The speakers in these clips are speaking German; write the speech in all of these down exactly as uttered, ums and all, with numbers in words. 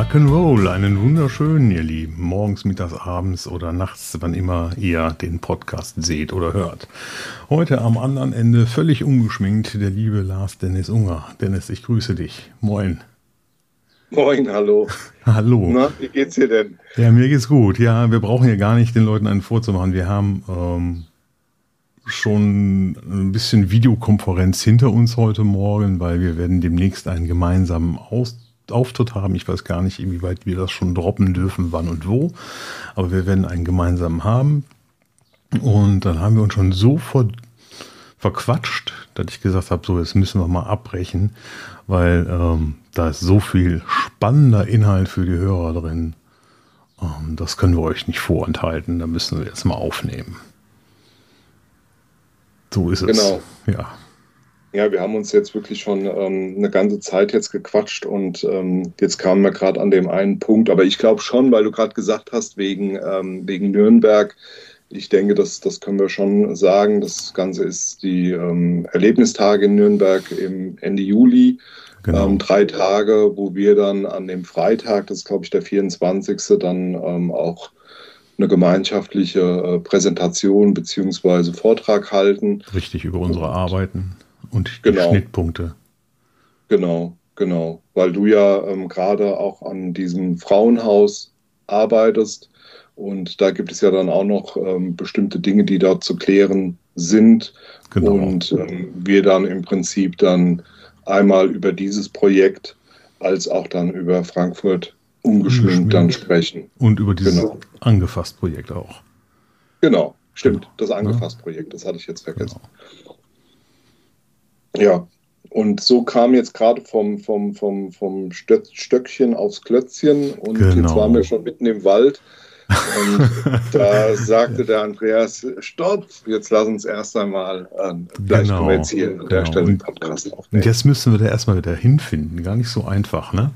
Rock'n'Roll, einen wunderschönen, ihr Lieben, morgens, mittags, abends oder nachts, wann immer ihr den Podcast seht oder hört. Heute am anderen Ende, völlig ungeschminkt, der liebe Lars Dennis Unger. Dennis, ich grüße dich. Moin. Moin, hallo. Hallo. Na, wie geht's dir denn? Ja, mir geht's gut. Ja, wir brauchen ja gar nicht den Leuten einen vorzumachen. Wir haben ähm, schon ein bisschen Videokonferenz hinter uns heute Morgen, weil wir werden demnächst einen gemeinsamen Austausch Auftritt haben. Ich weiß gar nicht, inwieweit wir das schon droppen dürfen, wann und wo. Aber wir werden einen gemeinsamen haben. Und dann haben wir uns schon so ver verquatscht, dass ich gesagt habe, so, jetzt müssen wir mal abbrechen, weil ähm, da ist so viel spannender Inhalt für die Hörer drin. Ähm, das können wir euch nicht vorenthalten. Da müssen wir jetzt mal aufnehmen. So ist es. Genau. Ja. Ja, wir haben uns jetzt wirklich schon ähm, eine ganze Zeit jetzt gequatscht und ähm, jetzt kamen wir gerade an dem einen Punkt. Aber ich glaube schon, weil du gerade gesagt hast, wegen, ähm, wegen Nürnberg, ich denke, das, das können wir schon sagen. Das Ganze ist die ähm, Erlebnistage in Nürnberg im Ende Juli. Genau. Ähm, drei Tage, wo wir dann an dem Freitag, das ist glaube ich der vierundzwanzigste, dann ähm, auch eine gemeinschaftliche äh, Präsentation bzw. Vortrag halten. Richtig, über unsere und, Arbeiten. Und die genau, Schnittpunkte. Genau, genau. Weil du ja ähm, gerade auch an diesem Frauenhaus arbeitest und da gibt es ja dann auch noch ähm, bestimmte Dinge, die dort zu klären sind. Genau. Und ähm, wir dann im Prinzip dann einmal über dieses Projekt als auch dann über Frankfurt ungeschminkt, ungeschminkt. dann sprechen. Und über dieses genau. Angefasst-Projekt auch. Genau, stimmt. Genau. Das Angefasst-Projekt, das hatte ich jetzt vergessen. Genau. Ja. Und so kam jetzt gerade vom, vom, vom, vom Stöckchen aufs Klötzchen und genau. Jetzt waren wir schon mitten im Wald und da sagte der Andreas, stopp, jetzt lass uns erst einmal, äh, gleich genau. können wir jetzt hier an der genau. Stelle einen Podcast aufnehmen. Und jetzt müssen wir da erstmal wieder hinfinden, gar nicht so einfach, ne?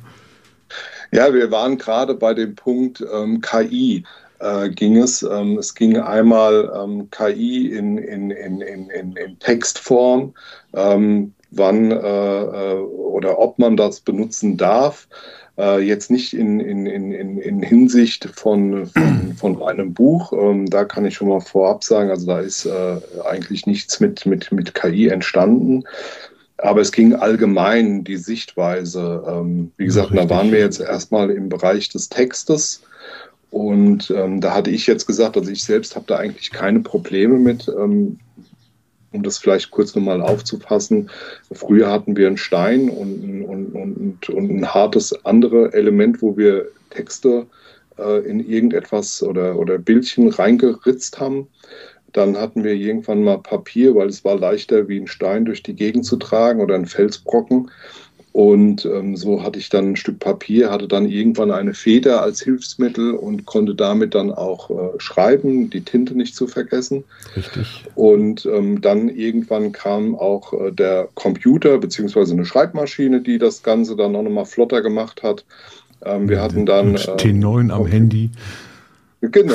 Ja, wir waren gerade bei dem Punkt ähm, K I. Äh, ging es. Ähm, es ging einmal ähm, K I in, in, in, in, in Textform, ähm, wann äh, oder ob man das benutzen darf. Äh, jetzt nicht in, in, in, in Hinsicht von, von, von einem Buch. Ähm, da kann ich schon mal vorab sagen, also da ist äh, eigentlich nichts mit, mit, mit K I entstanden. Aber es ging allgemein die Sichtweise. Ähm, wie gesagt, ja, da waren wir jetzt erstmal im Bereich des Textes. Und ähm, da hatte ich jetzt gesagt, also ich selbst habe da eigentlich keine Probleme mit, ähm, um das vielleicht kurz nochmal aufzufassen. Früher hatten wir einen Stein und, und, und, und ein hartes andere Element, wo wir Texte äh, in irgendetwas oder, oder Bildchen reingeritzt haben. Dann hatten wir irgendwann mal Papier, weil es war leichter, wie ein Stein durch die Gegend zu tragen oder ein Felsbrocken. Und ähm, so hatte ich dann ein Stück Papier, hatte dann irgendwann eine Feder als Hilfsmittel und konnte damit dann auch äh, schreiben, die Tinte nicht zu vergessen. Richtig. Und ähm, dann irgendwann kam auch äh, der Computer beziehungsweise eine Schreibmaschine, die das Ganze dann auch nochmal flotter gemacht hat. Ähm, wir hatten dann äh, T neun am Handy. Genau.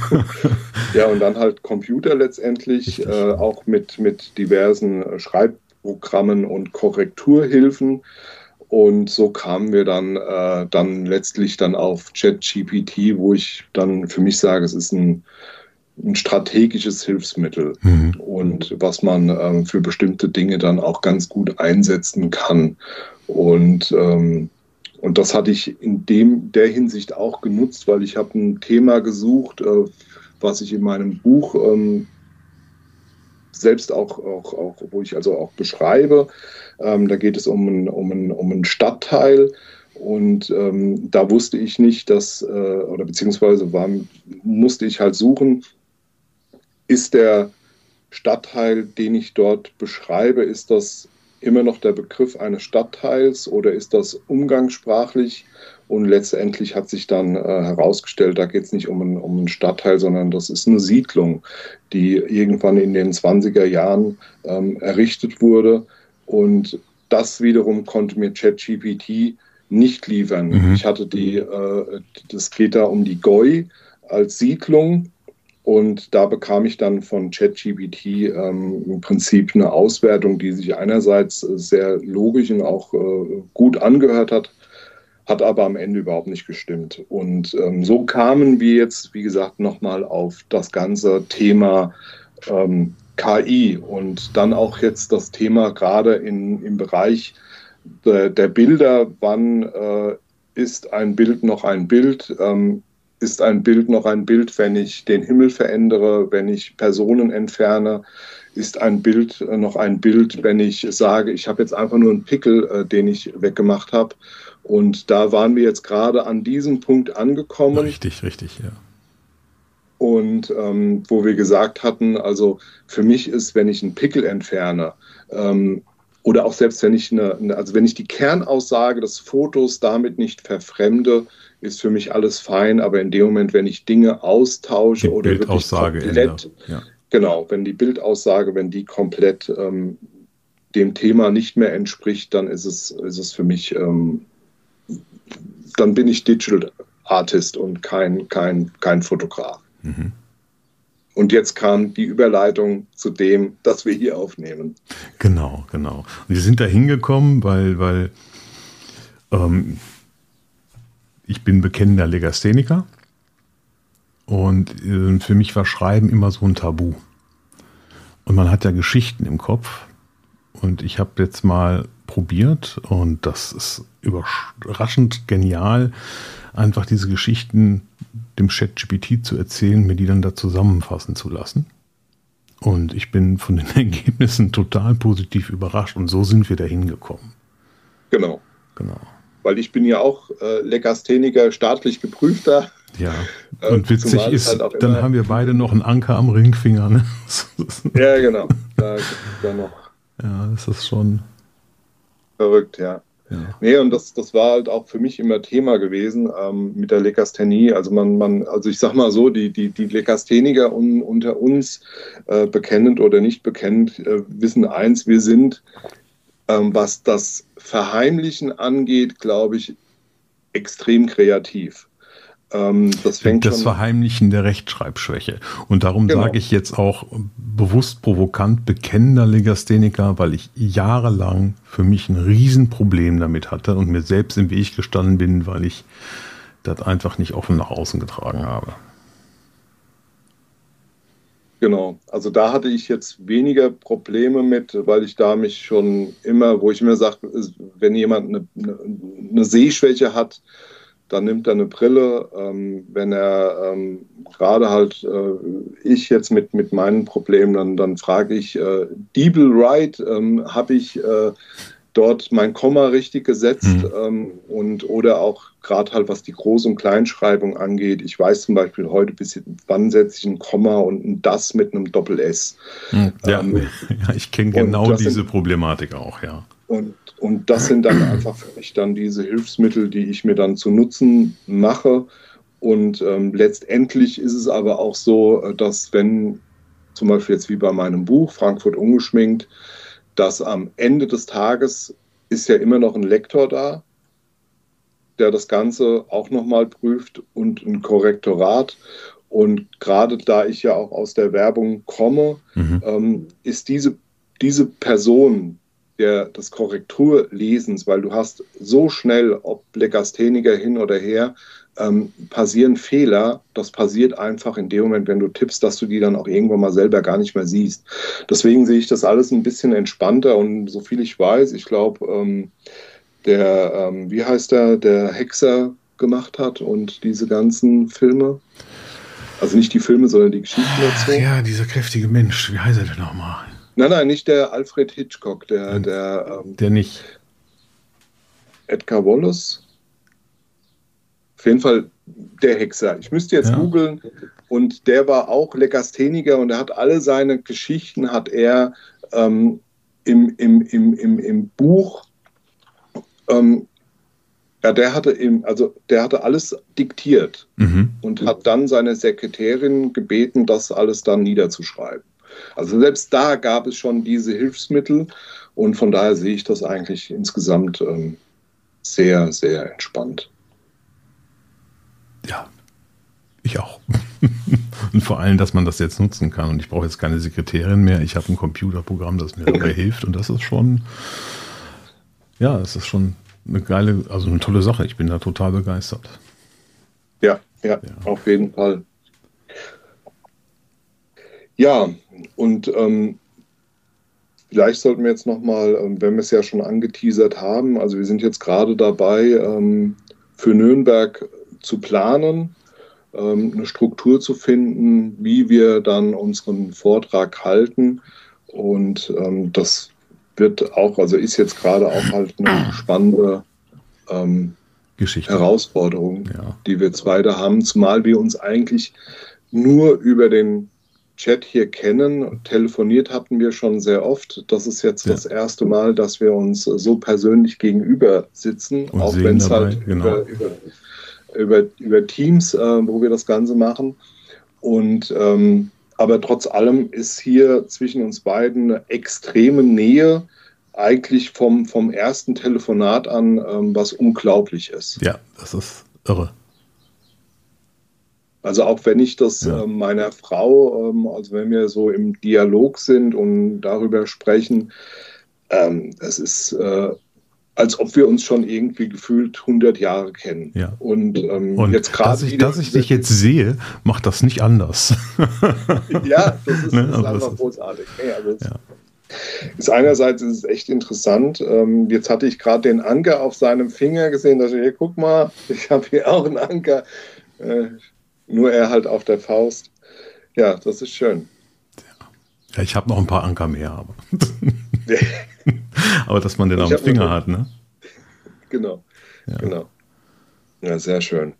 Ja, und dann halt Computer letztendlich, äh, auch mit, mit diversen äh, Schreibprogrammen und Korrekturhilfen. Und so kamen wir dann, äh, dann letztlich dann auf ChatGPT, wo ich dann für mich sage, es ist ein, ein strategisches Hilfsmittel mhm. und was man ähm, für bestimmte Dinge dann auch ganz gut einsetzen kann. Und ähm, Und das hatte ich in dem, der Hinsicht auch genutzt, weil ich habe ein Thema gesucht, äh, was ich in meinem Buch ähm, selbst auch, auch, auch, wo ich also auch beschreibe. Ähm, da geht es um einen um ein, um ein Stadtteil und ähm, da wusste ich nicht, dass, äh, oder beziehungsweise war, musste ich halt suchen, ist der Stadtteil, den ich dort beschreibe, ist das immer noch der Begriff eines Stadtteils oder ist das umgangssprachlich? Und letztendlich hat sich dann äh, herausgestellt, da geht es nicht um, ein, um einen Stadtteil, sondern das ist eine Siedlung, die irgendwann in den zwanziger Jahren ähm, errichtet wurde. Und das wiederum konnte mir ChatGPT nicht liefern. Mhm. Ich hatte die, äh, das geht da um die Goi als Siedlung. Und da bekam ich dann von ChatGPT ähm, im Prinzip eine Auswertung, die sich einerseits sehr logisch und auch äh, gut angehört hat. hat aber am Ende überhaupt nicht gestimmt. Und ähm, so kamen wir jetzt, wie gesagt, nochmal auf das ganze Thema ähm, K I und dann auch jetzt das Thema gerade in, im Bereich der, der Bilder, wann äh, ist ein Bild noch ein Bild, ähm, ist ein Bild noch ein Bild, wenn ich den Himmel verändere, wenn ich Personen entferne, ist ein Bild noch ein Bild, wenn ich sage, ich habe jetzt einfach nur einen Pickel, äh, den ich weggemacht habe. Und da waren wir jetzt gerade an diesem Punkt angekommen. Richtig, richtig, ja. Und ähm, wo wir gesagt hatten, also für mich ist, wenn ich einen Pickel entferne, ähm, oder auch selbst wenn ich eine, eine, also wenn ich die Kernaussage des Fotos damit nicht verfremde, ist für mich alles fein. Aber in dem Moment, wenn ich Dinge austausche die oder Bildaussage wirklich komplett, ja. Genau, wenn die Bildaussage, wenn die komplett ähm, dem Thema nicht mehr entspricht, dann ist es, ist es für mich, ähm, dann bin ich Digital Artist und kein, kein, kein Fotograf. Mhm. Und jetzt kam die Überleitung zu dem, das wir hier aufnehmen. Genau, genau. Und wir sind da hingekommen, weil, weil ähm, ich bin bekennender Legastheniker. Und äh, für mich war Schreiben immer so ein Tabu. Und man hat ja Geschichten im Kopf. Und ich habe jetzt mal probiert, und das ist überraschend genial, einfach diese Geschichten dem ChatGPT zu erzählen, mir die dann da zusammenfassen zu lassen. Und ich bin von den Ergebnissen total positiv überrascht. Und so sind wir da hingekommen. Genau. Genau. Weil ich bin ja auch äh, Legastheniker, staatlich geprüfter. Ja, und witzig äh, ist, halt dann haben wir beide noch einen Anker am Ringfinger. Ne? Ja, genau. Da gibt es ja noch. Ja, das ist schon verrückt, ja. Ja. Nee, und das, das war halt auch für mich immer Thema gewesen ähm, mit der Legasthenie. Also man, man, also ich sag mal so, die, die, die Legastheniker un, unter uns, äh, bekennend oder nicht bekennend, äh, wissen eins, wir sind, ähm, was das Verheimlichen angeht, glaube ich, extrem kreativ. Ähm, das fängt das schon Verheimlichen der Rechtschreibschwäche. Und darum genau. sage ich jetzt auch bewusst provokant bekennender Legastheniker, weil ich jahrelang für mich ein Riesenproblem damit hatte und mir selbst im Weg gestanden bin, weil ich das einfach nicht offen nach außen getragen habe. Genau, also da hatte ich jetzt weniger Probleme mit, weil ich da mich schon immer, wo ich immer sage, wenn jemand eine, eine, eine Sehschwäche hat, dann nimmt er eine Brille. Ähm, wenn er ähm, gerade halt, äh, ich jetzt mit, mit meinen Problemen, dann, dann frage ich, äh, Diebel Right, ähm, habe ich äh, dort mein Komma richtig gesetzt? Mhm. Ähm, und oder auch gerade halt, was die Groß- und Kleinschreibung angeht. Ich weiß zum Beispiel heute, bis wann setze ich ein Komma und ein Das mit einem Doppel-S. Ja, ähm, ja, ich kenne genau diese sind, Problematik auch, ja. Und, und das sind dann einfach für mich dann diese Hilfsmittel, die ich mir dann zu Nutzen mache. Und ähm, letztendlich ist es aber auch so, dass wenn zum Beispiel jetzt wie bei meinem Buch Frankfurt ungeschminkt, dass am Ende des Tages ist ja immer noch ein Lektor da, der das Ganze auch nochmal prüft und ein Korrektorat. Und gerade da ich ja auch aus der Werbung komme, mhm. ähm, ist diese, diese Person der, des Korrekturlesens, weil du hast so schnell, ob Legastheniker hin oder her, ähm, passieren Fehler. Das passiert einfach in dem Moment, wenn du tippst, dass du die dann auch irgendwann mal selber gar nicht mehr siehst. Deswegen sehe ich das alles ein bisschen entspannter und so viel ich weiß, ich glaube, ähm, der, ähm, wie heißt der, der Hexer gemacht hat und diese ganzen Filme. Also nicht die Filme, sondern die Geschichten dazu. Ja, dieser kräftige Mensch, wie heißt er denn nochmal? Nein, nein, nicht der Alfred Hitchcock, der, der, ähm, der nicht. Edgar Wallace. Auf jeden Fall der Hexer. Ich müsste jetzt ja. googeln. Und der war auch Legastheniker und er hat alle seine Geschichten hat er ähm, im, im, im, im, im Buch Ähm, ja, der hatte eben, also der hatte alles diktiert mhm. und hat dann seine Sekretärin gebeten, das alles dann niederzuschreiben. Also selbst da gab es schon diese Hilfsmittel und von daher sehe ich das eigentlich insgesamt ähm, sehr, sehr entspannt. Ja, ich auch. Und vor allem, dass man das jetzt nutzen kann und ich brauche jetzt keine Sekretärin mehr. Ich habe ein Computerprogramm, das mir dabei hilft und das ist schon, ja, das ist schon eine geile, also eine tolle Sache. Ich bin da total begeistert. Ja, ja, ja. Auf jeden Fall. Ja, und ähm, vielleicht sollten wir jetzt nochmal, ähm, wenn wir es ja schon angeteasert haben, also wir sind jetzt gerade dabei, ähm, für Nürnberg zu planen, ähm, eine Struktur zu finden, wie wir dann unseren Vortrag halten. Und ähm, das wird auch, also ist jetzt gerade auch halt eine spannende ähm, Geschichte. Herausforderung, ja. die wir jetzt weiter haben, zumal wir uns eigentlich nur über den Chat hier kennen. Telefoniert hatten wir schon sehr oft. Das ist jetzt ja. das erste Mal, dass wir uns so persönlich gegenüber sitzen, und auch wenn es halt genau. über, über, über, über Teams, äh, wo wir das Ganze machen. Und ähm, aber trotz allem ist hier zwischen uns beiden eine extreme Nähe, eigentlich vom, vom ersten Telefonat an, ähm, was unglaublich ist. Ja, das ist irre. Also auch wenn ich das ja. äh, meiner Frau, ähm, also wenn wir so im Dialog sind und darüber sprechen, ähm, es ist, äh, als ob wir uns schon irgendwie gefühlt hundert Jahre kennen. Ja. Und, ähm, und jetzt dass, ich, dass ich dich jetzt sehe, macht das nicht anders. Ja, das ist, ne? das ist einfach das großartig. Hey, also ja. Ist einerseits ist es echt interessant. Ähm, jetzt hatte ich gerade den Anker auf seinem Finger gesehen, dass ich, hier, guck mal, ich habe hier auch einen Anker. Äh, nur er halt auf der Faust. Ja, das ist schön. Ja, ich habe noch ein paar Anker mehr, aber, aber dass man den auf dem Finger hat, ne? Genau, ja. genau. Ja, sehr schön.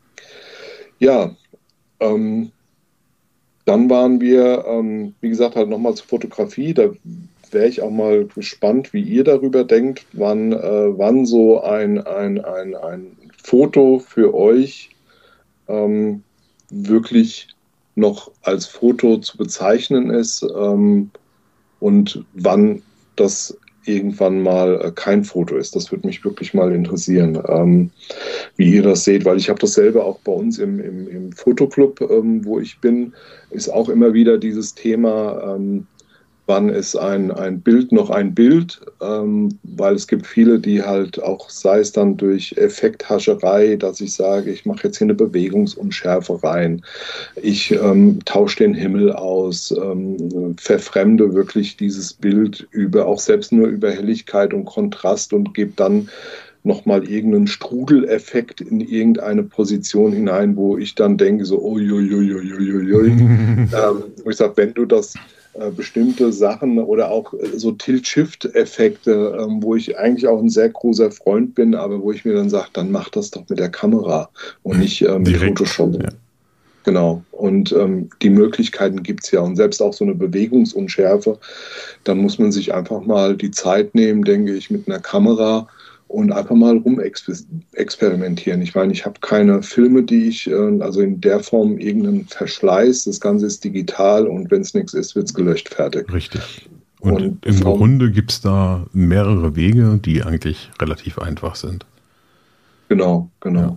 Ja, ähm, dann waren wir, ähm, wie gesagt, halt nochmal zur Fotografie. Da wäre ich auch mal gespannt, wie ihr darüber denkt, wann, äh, wann so ein, ein, ein, ein Foto für euch ähm, wirklich noch als Foto zu bezeichnen ist ähm, und wann das irgendwann mal äh, kein Foto ist. Das würde mich wirklich mal interessieren, ähm, wie ihr das seht, weil ich habe das selber auch bei uns im, im, im Fotoclub, ähm, wo ich bin, ist auch immer wieder dieses Thema, ähm, wann ist ein, ein Bild noch ein Bild, ähm, weil es gibt viele, die halt auch, sei es dann durch Effekthascherei, dass ich sage, ich mache jetzt hier eine Bewegungsunschärfe rein, ich ähm, tausche den Himmel aus, ähm, verfremde wirklich dieses Bild über, auch selbst nur über Helligkeit und Kontrast und gebe dann nochmal irgendeinen Strudeleffekt in irgendeine Position hinein, wo ich dann denke, so, uiuiuiuiui. ähm, wo ich sage, wenn du das äh, bestimmte Sachen oder auch äh, so Tilt-Shift-Effekte, ähm, wo ich eigentlich auch ein sehr großer Freund bin, aber wo ich mir dann sage, dann mach das doch mit der Kamera und nicht äh, mit Direkt, Photoshop. Ja. Genau. Und ähm, die Möglichkeiten gibt es ja. Und selbst auch so eine Bewegungsunschärfe, dann muss man sich einfach mal die Zeit nehmen, denke ich, mit einer Kamera und einfach mal rumexperimentieren. Ich meine, ich habe keine Filme, die ich, äh, also in der Form irgendeinen Verschleiß. Das Ganze ist digital und wenn es nichts ist, wird es gelöscht, fertig. Richtig. Und, und im Form, Grunde gibt es da mehrere Wege, die eigentlich relativ einfach sind. Genau, genau. Ja.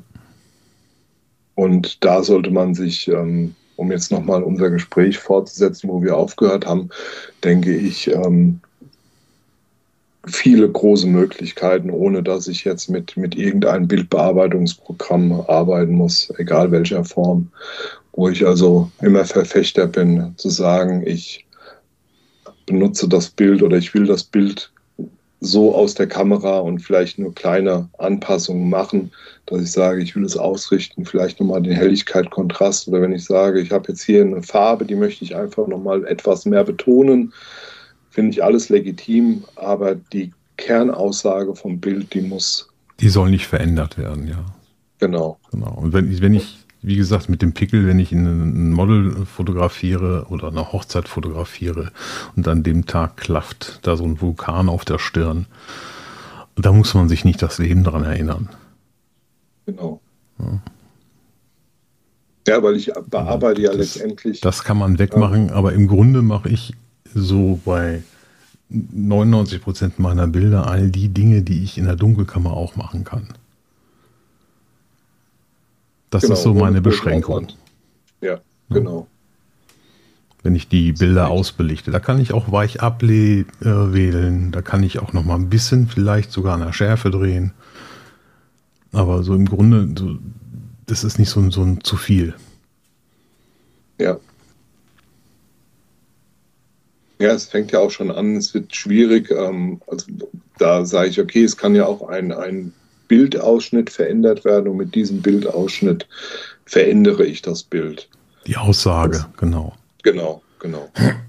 Und da sollte man sich, ähm, um jetzt nochmal unser Gespräch fortzusetzen, wo wir aufgehört haben, denke ich, ähm, viele große Möglichkeiten, ohne dass ich jetzt mit, mit irgendeinem Bildbearbeitungsprogramm arbeiten muss, egal welcher Form, wo ich also immer Verfechter bin, zu sagen, ich benutze das Bild oder ich will das Bild so aus der Kamera und vielleicht nur kleine Anpassungen machen, dass ich sage, ich will es ausrichten, vielleicht nochmal den Helligkeit, Kontrast oder wenn ich sage, ich habe jetzt hier eine Farbe, die möchte ich einfach nochmal etwas mehr betonen, finde ich alles legitim, aber die Kernaussage vom Bild, die muss... Die soll nicht verändert werden, ja. Genau. Genau. Und wenn ich, wenn ich, wie gesagt, mit dem Pickel, wenn ich ein Model fotografiere oder eine Hochzeit fotografiere und an dem Tag klafft da so ein Vulkan auf der Stirn, da muss man sich nicht das Leben daran erinnern. Genau. Ja, ja, weil ich bearbeite ja, ja letztendlich... Das kann man wegmachen, ähm, aber im Grunde mache ich so bei neunundneunzig Prozent meiner Bilder all die Dinge, die ich in der Dunkelkammer auch machen kann. Das genau, ist so meine Beschränkung. Ja, genau. Wenn ich die Bilder ausbelichte, da kann ich auch weich abwählen, da kann ich auch noch mal ein bisschen vielleicht sogar an der Schärfe drehen, Aber so im Grunde, so, das ist nicht so ein, so ein zu viel. Ja. Ja, es fängt ja auch schon an, es wird schwierig. Ähm, also da sage ich, okay, es kann ja auch ein, ein Bildausschnitt verändert werden und mit diesem Bildausschnitt verändere ich das Bild. Die Aussage, das, genau. Genau, genau.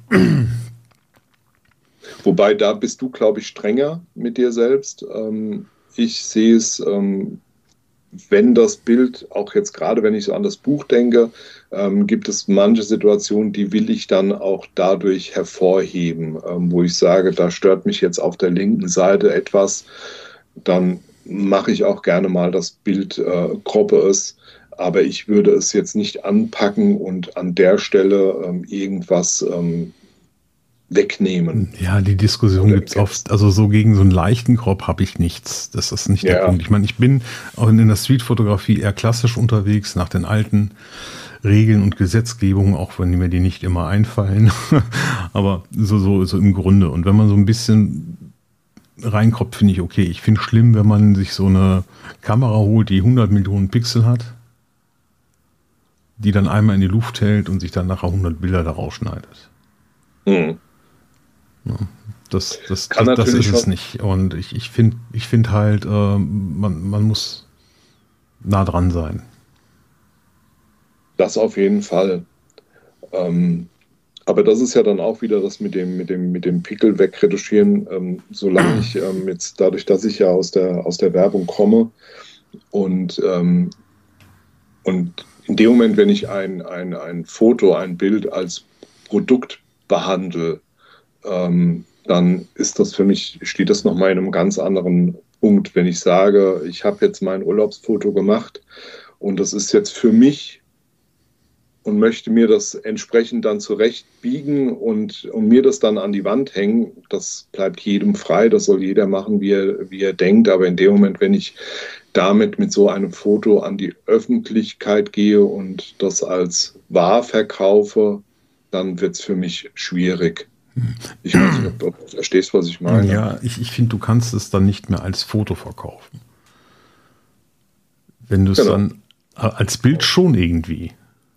Wobei, da bist du, glaube ich, strenger mit dir selbst. Ähm, ich sehe es, ähm, wenn das Bild, auch jetzt gerade wenn ich so an das Buch denke, ähm, gibt es manche Situationen, die will ich dann auch dadurch hervorheben, ähm, wo ich sage, da stört mich jetzt auf der linken Seite etwas, dann mache ich auch gerne mal das Bild, äh, kroppe es, aber ich würde es jetzt nicht anpacken und an der Stelle ähm, irgendwas ähm, wegnehmen. Ja, die Diskussion gibt es oft. Also so gegen so einen leichten Crop habe ich nichts. Das ist nicht der Ja. Punkt. Ich meine, ich bin auch in der Streetfotografie eher klassisch unterwegs, nach den alten Regeln und Gesetzgebungen, auch wenn mir die nicht immer einfallen. Aber so, so, so im Grunde. Und wenn man so ein bisschen reinkroppt, finde ich okay. Ich finde es schlimm, wenn man sich so eine Kamera holt, die hundert Millionen Pixel hat, die dann einmal in die Luft hält und sich dann nachher hundert Bilder daraus schneidet. Hm. Ja, das, das, Kann das, das natürlich ist es schon- nicht. Und ich, ich finde ich find halt, äh, man, man muss nah dran sein. Das auf jeden Fall. Ähm, aber das ist ja dann auch wieder das mit dem, mit dem, mit dem Pickel wegretuschieren. Ähm, solange ich ähm, jetzt dadurch, dass ich ja aus der, aus der Werbung komme und, ähm, und in dem Moment, wenn ich ein, ein, ein Foto, ein Bild als Produkt behandle, ähm, dann ist das für mich, steht das nochmal in einem ganz anderen Punkt, wenn ich sage, ich habe jetzt mein Urlaubsfoto gemacht und das ist jetzt für mich und möchte mir das entsprechend dann zurechtbiegen und, und mir das dann an die Wand hängen. Das bleibt jedem frei, das soll jeder machen, wie er, wie er denkt. Aber in dem Moment, wenn ich damit mit so einem Foto an die Öffentlichkeit gehe und das als wahr verkaufe, dann wird es für mich schwierig. Ich weiß nicht, ob du verstehst, was ich meine. Ja, ich, ich finde, du kannst es dann nicht mehr als Foto verkaufen. Wenn du es Genau. dann als Bild schon irgendwie.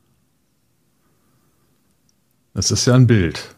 Das ist ja ein Bild.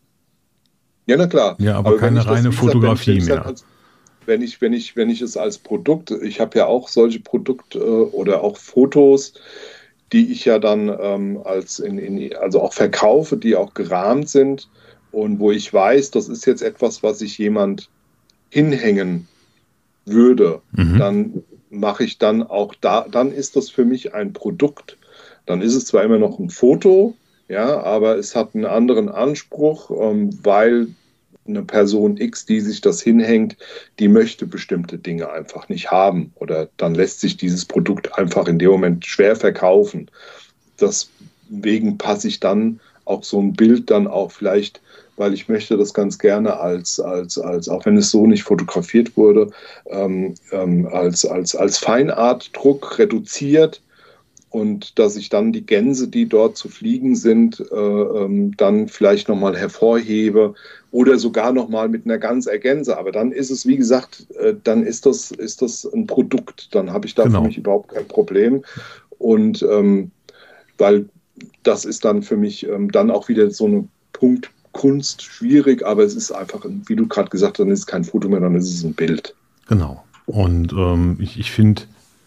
Ja, na klar. Ja, aber wenn keine ich das, reine wie gesagt, Fotografie wenn ich, wenn ich mehr. halt als, wenn ich, wenn ich, wenn ich es als Produkt, ich habe ja auch solche Produkte äh, oder auch Fotos, die ich ja dann ähm, als in, in, also auch verkaufe, die auch gerahmt sind und wo ich weiß, das ist jetzt etwas, was sich jemand hinhängen würde, Mhm. dann mache ich dann auch da, dann ist das für mich ein Produkt. Dann ist es zwar immer noch ein Foto, ja, aber es hat einen anderen Anspruch, ähm, weil eine Person X, die sich das hinhängt, die möchte bestimmte Dinge einfach nicht haben oder dann lässt sich dieses Produkt einfach in dem Moment schwer verkaufen. Deswegen passe ich dann auch so ein Bild dann auch vielleicht, weil ich möchte das ganz gerne als, als, als auch wenn es so nicht fotografiert wurde, ähm, ähm, als, als, als Feinartdruck reduziert und dass ich dann die Gänse, die dort zu fliegen sind, äh, ähm, dann vielleicht nochmal hervorhebe oder sogar nochmal mit einer Gans ergänze. Aber dann ist es, wie gesagt, äh, dann ist das, ist das ein Produkt. Dann habe ich da Genau. für mich überhaupt kein Problem. Und ähm, weil das ist dann für mich ähm, dann auch wieder so eine Punkt Kunst schwierig, aber es ist einfach, wie du gerade gesagt hast, dann ist es kein Foto mehr, dann ist es ein Bild. Genau. Und ähm, ich, ich finde,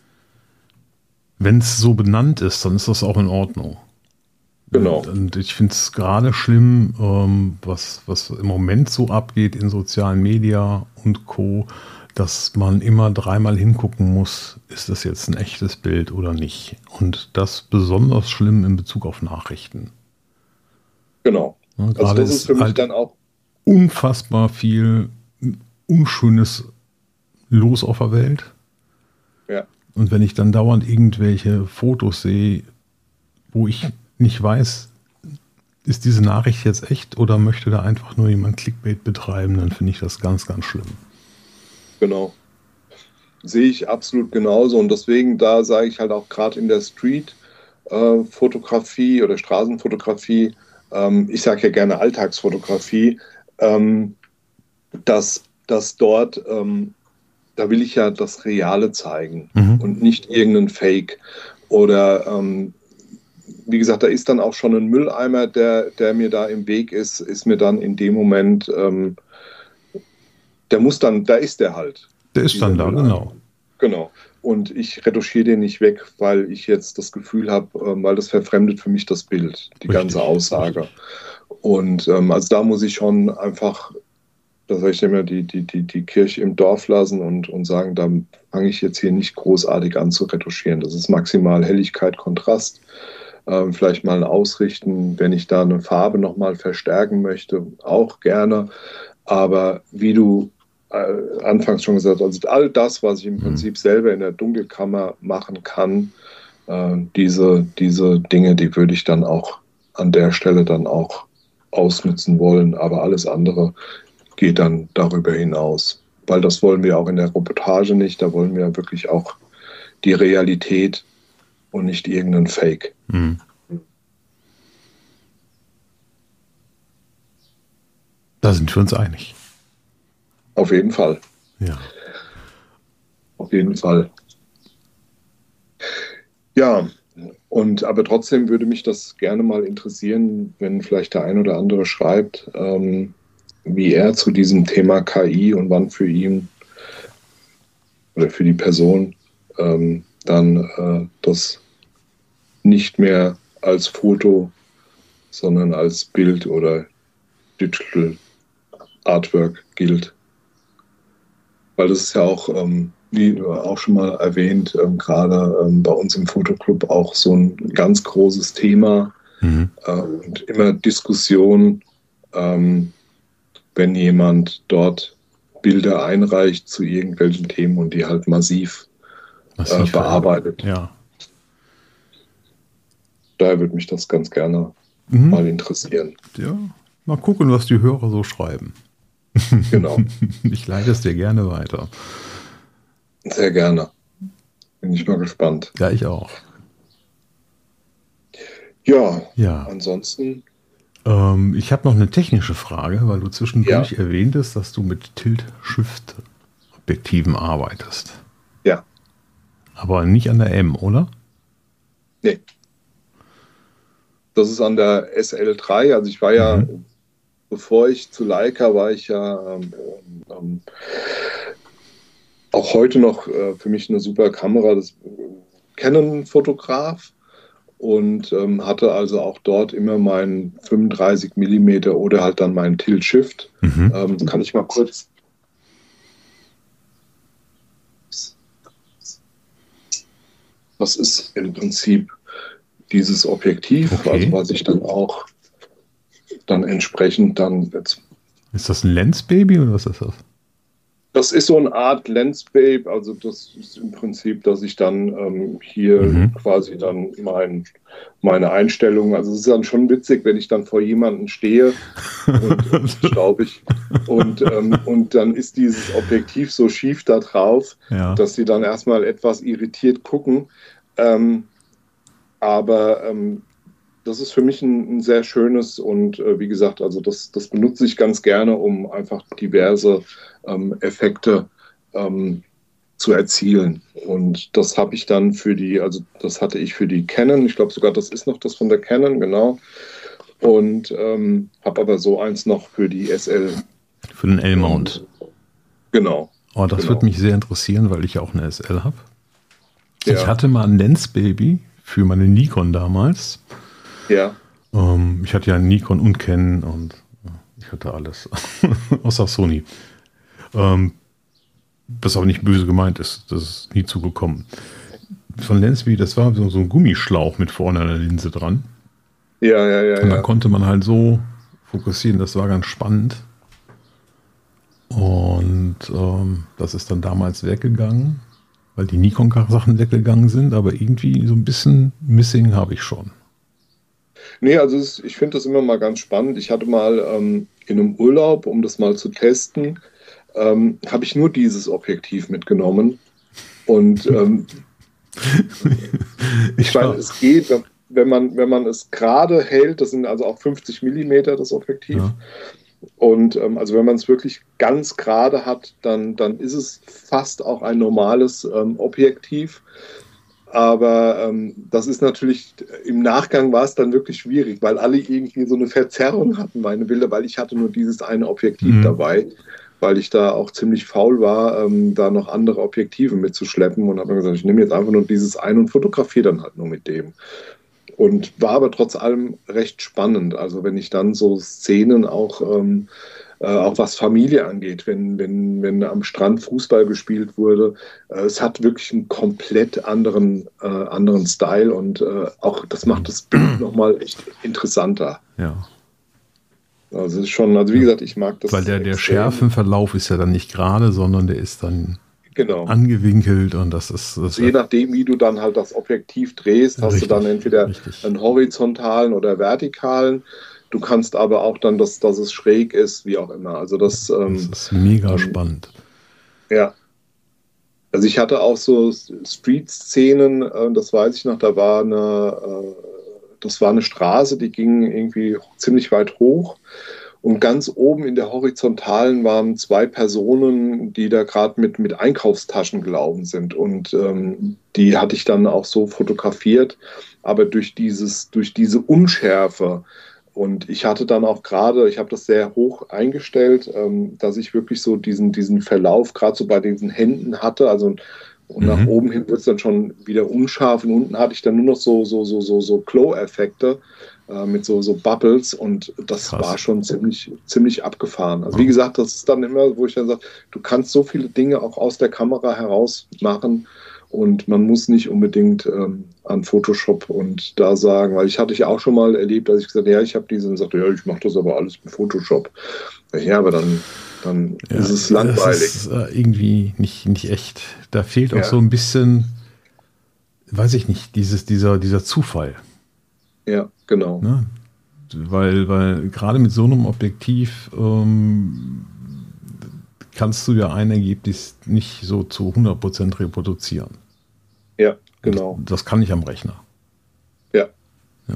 wenn es so benannt ist, dann ist das auch in Ordnung. Genau. Und, und ich finde es gerade schlimm, ähm, was, was im Moment so abgeht in sozialen Media und Co., dass man immer dreimal hingucken muss, ist das jetzt ein echtes Bild oder nicht. Und das besonders schlimm in Bezug auf Nachrichten. Genau. Ja, Also gerade das ist für mich halt dann auch, unfassbar viel Unschönes los auf der Welt. ja, Und wenn ich dann dauernd irgendwelche Fotos sehe, wo ich nicht weiß, ist diese Nachricht jetzt echt oder möchte da einfach nur jemand Clickbait betreiben, dann finde ich das ganz, ganz schlimm. genau. Sehe ich absolut genauso. Und deswegen, da sage ich halt auch gerade in der Street-Fotografie oder Straßenfotografie, ähm, ich sage ja gerne Alltagsfotografie, ähm, dass, dass dort ähm, da will ich ja das Reale zeigen mhm. und nicht irgendeinen Fake. Oder ähm, wie gesagt, da ist dann auch schon ein Mülleimer, der, der mir da im Weg ist, ist mir dann in dem Moment, ähm, der muss dann, da ist der halt. Der ist dann da, Mülleimer. Genau. Genau. Und ich retuschiere den nicht weg, weil ich jetzt das Gefühl habe, ähm, weil das verfremdet für mich das Bild, die richtig, ganze Aussage. Richtig. Und ähm, also da muss ich schon einfach, da sage ich immer, die, die, die, die Kirche im Dorf lassen und, und sagen, da fange ich jetzt hier nicht großartig an zu retuschieren. Das ist maximal Helligkeit, Kontrast. Ähm, vielleicht mal ein Ausrichten, wenn ich da eine Farbe nochmal verstärken möchte, auch gerne. Aber wie du äh, anfangs schon gesagt hast, also all das, was ich im mhm. Prinzip selber in der Dunkelkammer machen kann, äh, diese, diese Dinge, die würde ich dann auch an der Stelle dann auch ausnutzen wollen. Aber alles andere geht dann darüber hinaus. Weil das wollen wir auch in der Reportage nicht. Da wollen wir wirklich auch die Realität und nicht irgendeinen Fake. Mhm. Da sind wir uns einig. Auf jeden Fall. Ja. Auf jeden Fall. Ja, und aber trotzdem würde mich das gerne mal interessieren, wenn vielleicht der ein oder andere schreibt, ähm, wie er zu diesem Thema K I und wann für ihn oder für die Person ähm, dann äh, das nicht mehr als Foto, sondern als Bild oder Digital Artwork gilt. Weil das ist ja auch, ähm, wie du auch schon mal erwähnt, ähm, gerade ähm, bei uns im Fotoclub auch so ein ganz großes Thema mhm. äh, und immer Diskussion, ähm, wenn jemand dort Bilder einreicht zu irgendwelchen Themen und die halt massiv, massiv äh, bearbeitet. Ja. Daher würde mich das ganz gerne mhm. mal interessieren. Ja, mal gucken, was die Hörer so schreiben. Genau. Ich leite es dir gerne weiter. Sehr gerne. Bin ich mal gespannt. Ja, ich auch. Ja, ja. Ansonsten. Ähm, ich habe noch eine technische Frage, weil du zwischendurch ja. erwähntest, dass du mit Tilt-Shift-Objektiven arbeitest. Ja. Aber nicht an der M, oder? Nee. Das ist an der S L drei. Also ich war ja, mhm. bevor ich zu Leica war ich ja ähm, ähm, auch heute noch äh, für mich eine super Kamera, das Canon-Fotograf und ähm, hatte also auch dort immer meinen fünfunddreißig Millimeter oder halt dann meinen Tilt-Shift. Mhm. Ähm, kann ich mal kurz... Das ist im Prinzip dieses Objektiv, okay. also was ich dann auch dann entsprechend dann jetzt. Ist das ein Lensbaby oder was ist das? Das ist so eine Art Lensbabe, also das ist im Prinzip, dass ich dann ähm, hier mhm. quasi dann mein, meine Einstellungen, also es ist dann schon witzig, wenn ich dann vor jemandem stehe und staub ich und, ähm, und dann ist dieses Objektiv so schief da drauf, ja. dass sie dann erstmal etwas irritiert gucken. Ähm, aber ähm, das ist für mich ein, ein sehr schönes und äh, wie gesagt, also das, das benutze ich ganz gerne, um einfach diverse ähm, Effekte ähm, zu erzielen. Und das habe ich dann für die, also das hatte ich für die Canon, ich glaube sogar, das ist noch das von der Canon, genau. Und ähm, habe aber so eins noch für die S L. Für den L-Mount. Genau. Oh, das genau. würde mich sehr interessieren, weil ich auch eine S L habe. Ja. Ich hatte mal ein Lensbaby für meine Nikon damals. Ja. Ähm, ich hatte ja Nikon und Canon und ja, ich hatte alles. Außer Sony. Ähm, was aber nicht böse gemeint ist. Das ist nie zugekommen. Von Lensbaby, das war so, so ein Gummischlauch mit vorne an der Linse dran. Ja, ja, ja. Und da ja. konnte man halt so fokussieren. Das war ganz spannend. Und ähm, das ist dann damals weggegangen, weil die Nikon-Sachen weggegangen sind. Aber irgendwie so ein bisschen Missing habe ich schon. Nee, also es, ich finde das immer mal ganz spannend. Ich hatte mal ähm, in einem Urlaub, um das mal zu testen, ähm, habe ich nur dieses Objektiv mitgenommen. Und ähm, ich meine, es geht, wenn man, wenn man es gerade hält, das sind also auch fünfzig Millimeter das Objektiv. Ja. Und ähm, also wenn man es wirklich ganz gerade hat, dann, dann ist es fast auch ein normales ähm, Objektiv. Aber ähm, das ist natürlich, im Nachgang war es dann wirklich schwierig, weil alle irgendwie so eine Verzerrung hatten, meine Bilder, weil ich hatte nur dieses eine Objektiv Mhm. dabei, weil ich da auch ziemlich faul war, ähm, da noch andere Objektive mitzuschleppen und habe mir gesagt, ich nehme jetzt einfach nur dieses eine und fotografiere dann halt nur mit dem. Und war aber trotz allem recht spannend. Also wenn ich dann so Szenen auch, ähm, äh, auch was Familie angeht, wenn, wenn, wenn am Strand Fußball gespielt wurde, äh, es hat wirklich einen komplett anderen, äh, anderen Style und äh, auch das macht das Bild nochmal echt interessanter. Ja. Also es ist schon, also wie gesagt, ich mag das. Weil der, der extrem. Schärfenverlauf ist ja dann nicht gerade, sondern der ist dann Genau. angewinkelt und das ist. Das Je nachdem, wie du dann halt das Objektiv drehst, hast Richtig, du dann entweder richtig. einen horizontalen oder vertikalen. Du kannst aber auch dann, dass, dass es schräg ist, wie auch immer. Also das, ähm, Das ist mega ähm, spannend. ja. Also ich hatte auch so Street-Szenen, äh, das weiß ich noch, da war eine, äh, das war eine Straße, die ging irgendwie ziemlich weit hoch. Und ganz oben in der Horizontalen waren zwei Personen, die da gerade mit, mit Einkaufstaschen gelaufen sind. Und ähm, die hatte ich dann auch so fotografiert. Aber durch, dieses, durch diese Unschärfe, und ich hatte dann auch gerade, ich habe das sehr hoch eingestellt, ähm, dass ich wirklich so diesen, diesen Verlauf gerade so bei diesen Händen hatte. Also und nach Mhm. oben hin wird es dann schon wieder unscharf. Und unten hatte ich dann nur noch so, so, so, so, so Glow-Effekte äh, mit so, so Bubbles. Und das Krass. war schon ziemlich, ziemlich abgefahren. Also wie gesagt, das ist dann immer, wo ich dann sage, du kannst so viele Dinge auch aus der Kamera heraus machen. Und man muss nicht unbedingt ähm, an Photoshop und da sagen, weil ich hatte ja auch schon mal erlebt, dass ich gesagt habe, ja, ich habe diese und sagte, ja, ich mache das aber alles mit Photoshop. Ja, aber dann, dann Ja, ist es langweilig. Das ist äh, irgendwie nicht, nicht echt. Da fehlt auch Ja. so ein bisschen, weiß ich nicht, dieses, dieser, dieser Zufall. Ja, genau. Ne? Weil, weil gerade mit so einem Objektiv ähm, kannst du ja ein Ergebnis nicht so zu hundert Prozent reproduzieren. Ja, genau. Das, das kann ich am Rechner. Ja. Ja.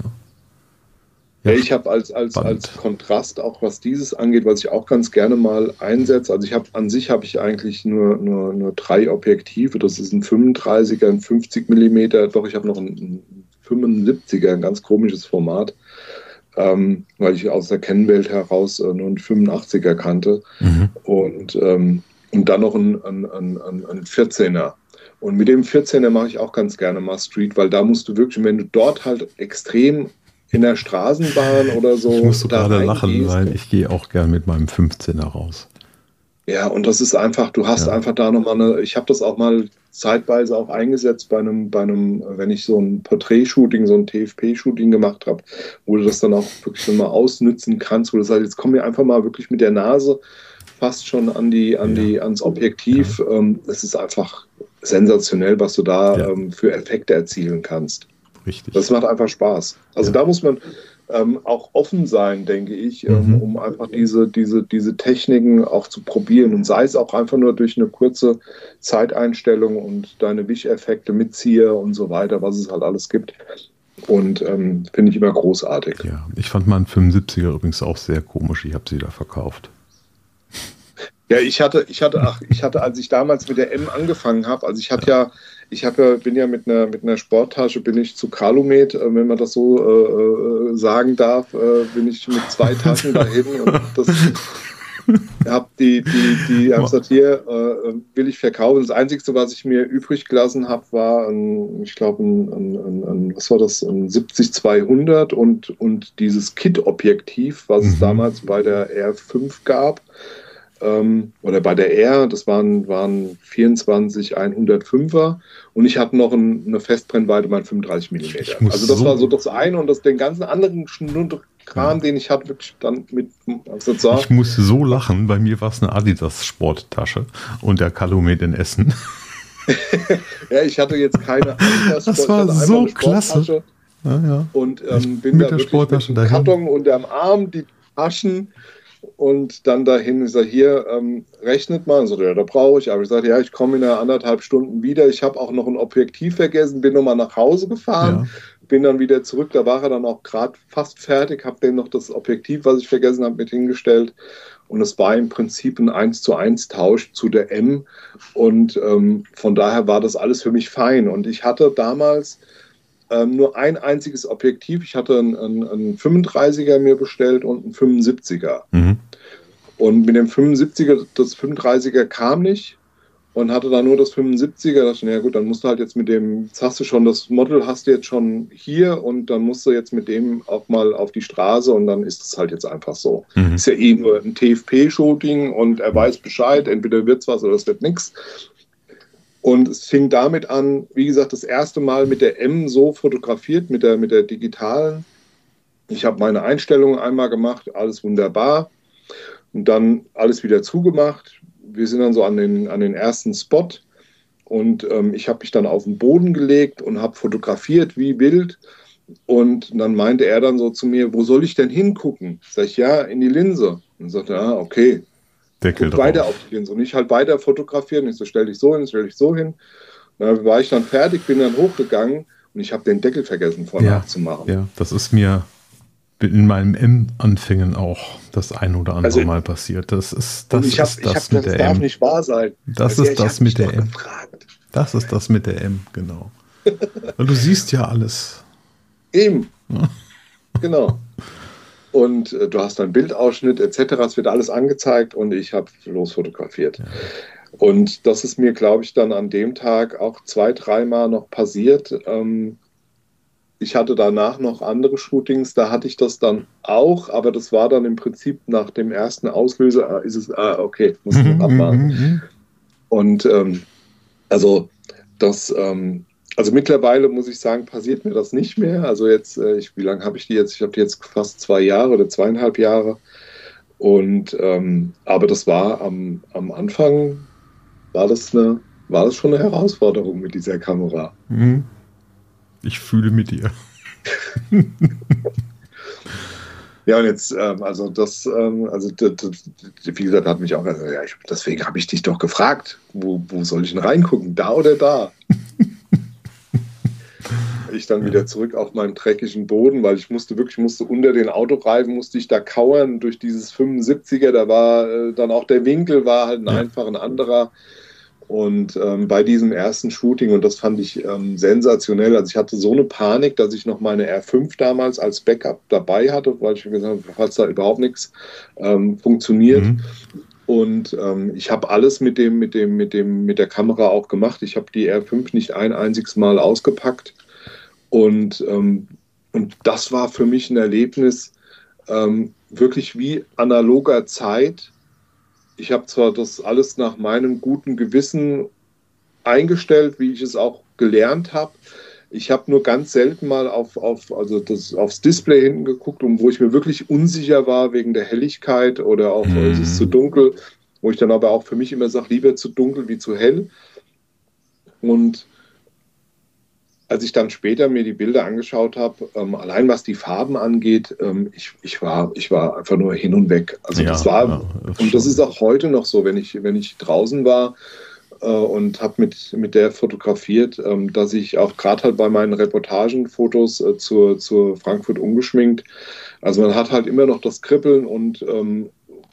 Ja, ich habe als, als, als Kontrast, auch was dieses angeht, was ich auch ganz gerne mal einsetze, also ich habe an sich habe ich eigentlich nur, nur, nur drei Objektive, das ist ein fünfunddreißiger, ein fünfzig Millimeter, doch ich habe noch ein fünfundsiebziger, ein ganz komisches Format, ähm, weil ich aus der Kennwelt heraus äh, nur einen fünfundachtziger kannte Mhm. und, ähm, und dann noch ein, ein, ein, ein vierzehner. Und mit dem vierzehner mache ich auch ganz gerne mal Street, weil da musst du wirklich, wenn du dort halt extrem in der Straßenbahn oder so. Ich musste da gerade lachen, reingehst. weil ich gehe auch gern mit meinem fünfzehner raus. Ja, und das ist einfach, du hast Ja. einfach da nochmal eine, ich habe das auch mal zeitweise auch eingesetzt bei einem, bei einem, wenn ich so ein Porträt-Shooting, so ein T F P-Shooting gemacht habe, wo du das dann auch wirklich schon mal ausnützen kannst, wo du sagst, jetzt komm mir einfach mal wirklich mit der Nase fast schon an die, an Ja. die, ans Objektiv. Es ähm, ist einfach sensationell, was du da Ja. ähm, für Effekte erzielen kannst. Richtig. Das macht einfach Spaß. Also Ja. da muss man ähm, auch offen sein, denke ich, ähm, Mhm. um einfach diese, diese, diese Techniken auch zu probieren. Und sei es auch einfach nur durch eine kurze Zeiteinstellung und deine Wischeffekte mitziehe und so weiter, was es halt alles gibt. Und ähm, finde ich immer großartig. Ja, ich fand meinen fünfundsiebziger übrigens auch sehr komisch. Ich habe sie da verkauft. Ja, ich hatte, ich hatte, ach, ich hatte, als ich damals mit der M angefangen habe, also ich hatte ja, ich habe ja, bin ja mit einer, mit einer Sporttasche, bin ich zu Calumet, äh, wenn man das so äh, sagen darf, äh, bin ich mit zwei Taschen dahin und das habe die, die, die, hab gesagt, hier äh, will ich verkaufen. Das Einzige, was ich mir übrig gelassen habe, war ein, ich glaube, ein, ein, ein, ein, was war das, ein siebzig zweihundert und, und dieses Kit-Objektiv, was Mhm. es damals bei der R fünf gab. Ähm, oder bei der R, das waren, waren vierundzwanzig hundertfünfer und ich hatte noch ein, eine Festbrennweite bei fünfunddreißig Millimeter. Ich muss Also das so- war so das eine und das, den ganzen anderen Schnunderkram, den ich hatte, wirklich dann mit, also so, Ich muss so lachen. Bei mir war es eine Adidas-Sporttasche und der Calumet in Essen. ja, ich hatte jetzt keine Adidas, Das ich war hatte einmal so eine Sporttasche klasse. Ja, ja. und Ich ähm, bin mit da der wirklich Sporttasche mit dem dahin. Karton unterm Arm, die Taschen und dann dahin, ich sage, hier, ähm, rechnet mal. So, ja, da brauche ich. Aber ich sage, ja, ich komme in einer anderthalb Stunden wieder. Ich habe auch noch ein Objektiv vergessen, bin nochmal nach Hause gefahren, bin dann wieder zurück, da war er dann auch gerade fast fertig, habe dem noch das Objektiv, was ich vergessen habe, mit hingestellt. Und es war im Prinzip ein eins zu eins Tausch zu der M. Und ähm, von daher war das alles für mich fein. Und ich hatte damals ähm, nur ein einziges Objektiv. Ich hatte einen, einen, einen fünfunddreißiger mir bestellt und einen fünfundsiebziger. Mhm. Und mit dem fünfundsiebziger, das fünfunddreißiger kam nicht. Und hatte dann nur das fünfundsiebziger, da dachte ich, naja gut, dann musst du halt jetzt mit dem, jetzt hast du schon das Model, hast du jetzt schon hier und dann musst du jetzt mit dem auch mal auf die Straße und dann ist es halt jetzt einfach so. Mhm. Ist ja eh nur ein T F P-Shooting und er weiß Bescheid, entweder wird's was oder es wird nichts. Und es fing damit an, wie gesagt, das erste Mal mit der M so fotografiert, mit der, mit der digitalen. Ich habe meine Einstellungen einmal gemacht, alles wunderbar. Und dann alles wieder zugemacht. Wir sind dann so an den, an den ersten Spot und ähm, ich habe mich dann auf den Boden gelegt und habe fotografiert wie wild und dann meinte er dann so zu mir, wo soll ich denn hingucken? Sag ich, ja, in die Linse. Und sagte er, ah, okay, Deckel guck weiter auf die Linse und ich halt weiter fotografieren. Ich so, stell dich so hin, stell dich so hin. Und dann war ich dann fertig, bin dann hochgegangen und ich habe den Deckel vergessen vorne ja, abzumachen. Ja, das ist mir in meinem M-Anfängen auch das ein oder andere also, Mal passiert. Das ist das, ich hab, ist das ich hab, mit das der darf M. nicht wahr sein. Das also, ist das mit der M. Gefragt. Das ist das mit der M, genau. Und du siehst ja alles. Eben. Ja. Genau. Und äh, du hast einen Bildausschnitt et cetera. Es wird alles angezeigt und ich habe losfotografiert. Ja. Und das ist mir, glaube ich, dann an dem Tag auch zwei, dreimal noch passiert. Ähm, Ich hatte danach noch andere Shootings, da hatte ich das dann auch, aber das war dann im Prinzip nach dem ersten Auslöser, ah, ist es, ah, okay, muss ich noch abmachen. Und ähm, also das, ähm, also mittlerweile muss ich sagen, passiert mir das nicht mehr. Also jetzt, äh, ich, wie lange habe ich die jetzt? Ich habe die jetzt fast zwei Jahre oder zweieinhalb Jahre. Und ähm, aber das war am, am Anfang, war das eine, war das schon eine Herausforderung mit dieser Kamera. Mhm. Ich fühle mit dir. Ja, und jetzt, ähm, also das, ähm, also das, das, wie gesagt, hat mich auch, also, ja, ich, deswegen habe ich dich doch gefragt, wo, wo soll ich denn reingucken, da oder da? Ich dann wieder zurück auf meinen dreckigen Boden, weil ich musste wirklich, musste unter den Autoreifen, musste ich da kauern durch dieses fünfundsiebziger, da war äh, dann auch der Winkel, war halt ein ja. einfach ein anderer. Und ähm, bei diesem ersten Shooting, und das fand ich ähm, sensationell, also ich hatte so eine Panik, dass ich noch meine R fünf damals als Backup dabei hatte, weil ich gesagt habe, falls da überhaupt nichts ähm, funktioniert. Mhm. Und ähm, ich habe alles mit dem, mit dem, mit dem, mit der Kamera auch gemacht. Ich habe die R fünf nicht ein einziges Mal ausgepackt. Und, ähm, und das war für mich ein Erlebnis, ähm, wirklich wie analoger Zeit. Ich habe zwar das alles nach meinem guten Gewissen eingestellt, wie ich es auch gelernt habe. Ich habe nur ganz selten mal auf, auf, also das, aufs Display hinten geguckt, und wo ich mir wirklich unsicher war wegen der Helligkeit oder auch mm. es ist zu dunkel, wo ich dann aber auch für mich immer sage, lieber zu dunkel wie zu hell. Und als ich dann später mir die Bilder angeschaut habe, ähm, allein was die Farben angeht, ähm, ich, ich, war, ich war einfach nur hin und weg. Also ja, das war, ja, das und das ist auch heute noch so, wenn ich, wenn ich draußen war äh, und habe mit, mit der fotografiert, ähm, dass ich auch gerade halt bei meinen Reportagenfotos äh, zur, zur Frankfurt ungeschminkt, also man hat halt immer noch das Kribbeln und ähm,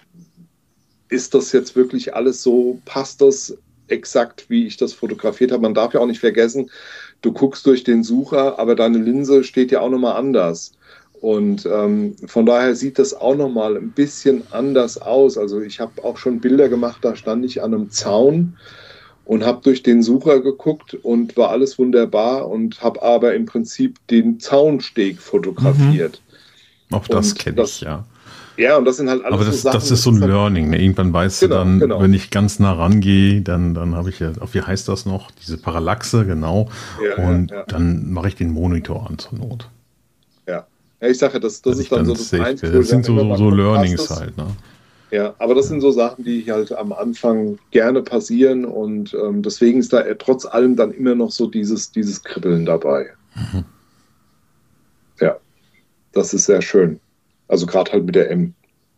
ist das jetzt wirklich alles so, passt das exakt, wie ich das fotografiert habe? Man darf ja auch nicht vergessen, du guckst durch den Sucher, aber deine Linse steht ja auch nochmal anders. Und ähm, von daher sieht das auch nochmal ein bisschen anders aus. Also ich habe auch schon Bilder gemacht, da stand ich an einem Zaun und habe durch den Sucher geguckt und war alles wunderbar und habe aber im Prinzip den Zaunsteg fotografiert. Mhm. Auch das kenne ich, ja. Ja, und das sind halt alles Aber das, so Sachen, das ist so ein das Learning. Ne? Irgendwann weißt genau, du dann, genau. wenn ich ganz nah rangehe, dann, dann habe ich ja, wie heißt das noch? Diese Parallaxe, genau. Ja, und ja, ja. dann mache ich den Monitor an zur Not. Ja, ja ich sage, das, das ist dann, dann so das Einzige. Das sind so, so, so Learnings halt. Ne? Ja, aber das ja. sind so Sachen, die halt am Anfang gerne passieren und ähm, deswegen ist da trotz allem dann immer noch so dieses, dieses Kribbeln dabei. Mhm. Ja, das ist sehr schön. Also gerade halt mit der M.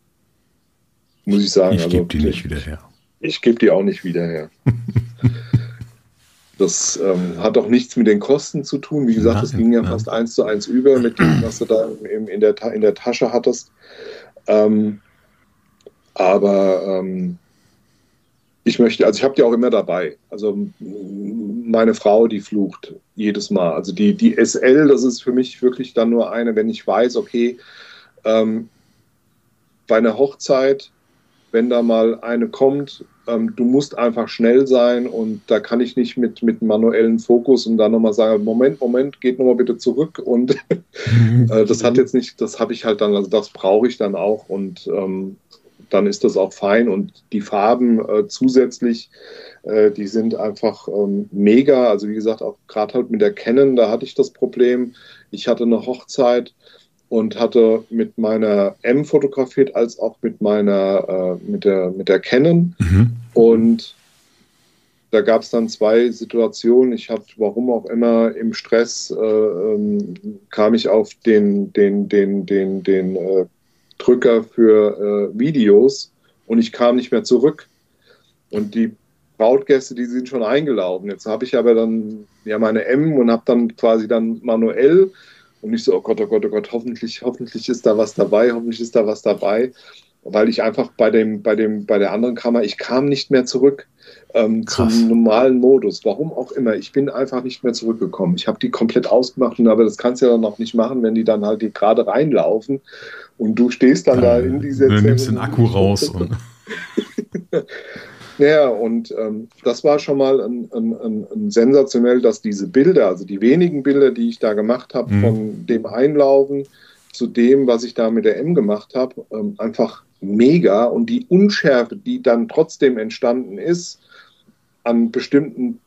Muss ich sagen. Ich also, gebe die nicht wieder her. Ich gebe die auch nicht wieder her. Das ähm, hat auch nichts mit den Kosten zu tun. Wie gesagt, Nein, das ging ja nein. fast eins zu eins über mit dem, was du da im, in, der, Ta- in der Tasche hattest. Ähm, aber ähm, ich möchte, also ich habe die auch immer dabei. Also m- meine Frau, die flucht jedes Mal. Also die, die S L, das ist für mich wirklich dann nur eine, wenn ich weiß, okay, ähm, bei einer Hochzeit, wenn da mal eine kommt, ähm, du musst einfach schnell sein und da kann ich nicht mit, mit manuellen Fokus und dann nochmal sagen, Moment, Moment, geht nochmal bitte zurück und äh, das hat jetzt nicht, das habe ich halt dann, also das brauche ich dann auch und ähm, dann ist das auch fein und die Farben äh, zusätzlich, äh, die sind einfach ähm, mega, also wie gesagt, auch gerade halt mit der Canon, da hatte ich das Problem, ich hatte eine Hochzeit und hatte mit meiner M fotografiert als auch mit meiner äh, mit der mit der Canon Mhm. und da gab es dann zwei Situationen. Ich hatte, warum auch immer, im Stress äh, ähm, kam ich auf den den den den den äh, Drücker für äh, Videos und ich kam nicht mehr zurück und die Brautgäste, die sind schon eingelaufen. Jetzt habe ich aber dann ja meine M und habe dann quasi dann manuell und ich so, oh Gott, oh Gott, oh Gott, hoffentlich, hoffentlich ist da was dabei, hoffentlich ist da was dabei, weil ich einfach bei dem, bei dem, bei der anderen Kamera, ich kam nicht mehr zurück ähm, zum normalen Modus. Warum auch immer, ich bin einfach nicht mehr zurückgekommen. Ich habe die komplett ausgemacht, aber das kannst du ja dann auch nicht machen, wenn die dann halt die gerade reinlaufen und du stehst dann, dann da in dieser Du nimmst den Akku raus und ja, und ähm, das war schon mal ein, ein, ein, ein sensationell, dass diese Bilder, also die wenigen Bilder, die ich da gemacht habe, Mhm. von dem Einlaufen zu dem, was ich da mit der M gemacht habe, ähm, einfach mega. Und die Unschärfe, die dann trotzdem entstanden ist, an bestimmten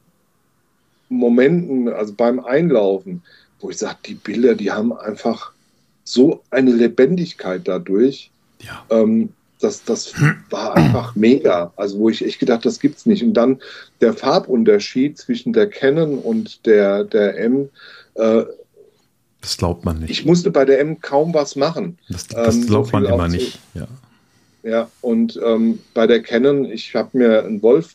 Momenten, also beim Einlaufen, wo ich sage, die Bilder, die haben einfach so eine Lebendigkeit dadurch. ja. Ähm, das, das war einfach mega. Also wo ich echt gedacht, das gibt's nicht. Und dann der Farbunterschied zwischen der Canon und der, der M. Äh, Das glaubt man nicht. ich musste bei der M kaum was machen. Das, das ähm, glaubt so viel man immer auch zu- nicht. Ja. Ja, und ähm, bei der Canon, ich habe mir einen Wolf